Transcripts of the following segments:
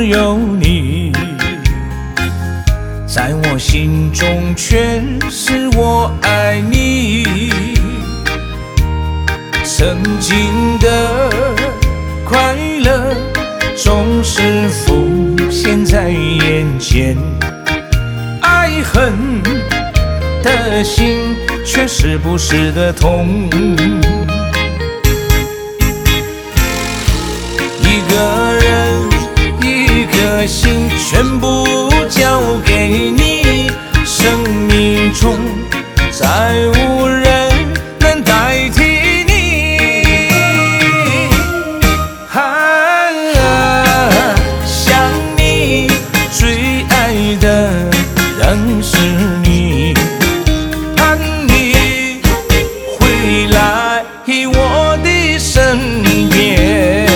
只有你，在我心中全是我爱你。曾经的快乐总是浮现在眼前，爱恨的心却时不时的痛。一个人一颗心全部交给你，生命中再无人能代替你。想你最爱的仍是你，盼你回来我的身边。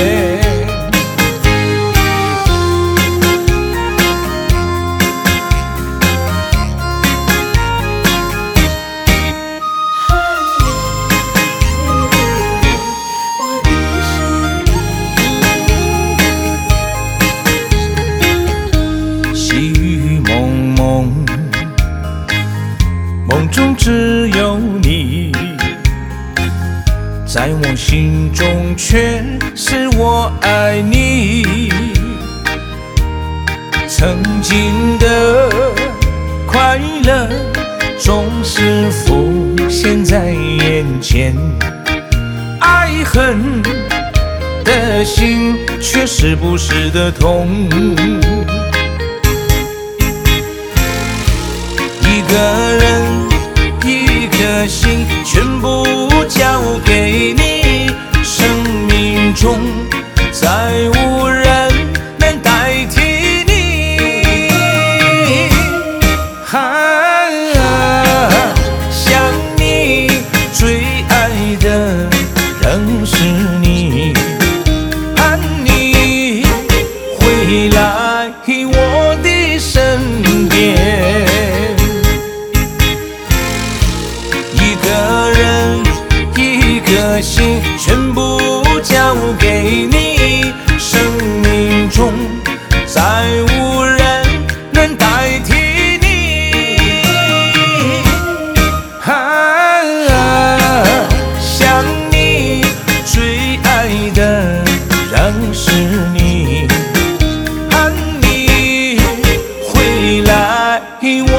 细雨蒙蒙，梦中只有你，在我心中全是我爱你。曾经的快乐总是浮现在眼前，爱恨的心却时不时的痛。一个人一颗心全部交给你，生命中再无人能代替你。想你最爱的仍是你，盼你回来我的身边。一个人一颗心全部交给你，生命中再无人能代替你。想你最爱的仍是你，盼你回来